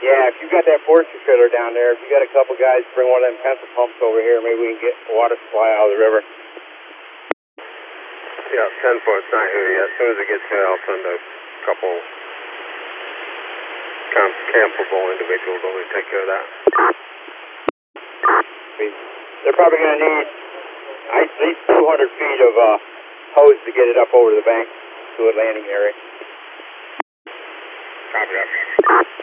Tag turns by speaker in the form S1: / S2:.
S1: Yeah, if you got that forestry trailer down there, if you got a couple guys bring one of them pencil pumps over here, maybe we can get water supply out of the river.
S2: Yeah, 10-foot's not here yet. As soon as it gets here, I'll send a couple campable individuals over to take care of that.
S1: They're probably going to need at least 200 feet of hose to get it up over the bank to a landing area.
S2: Copy that.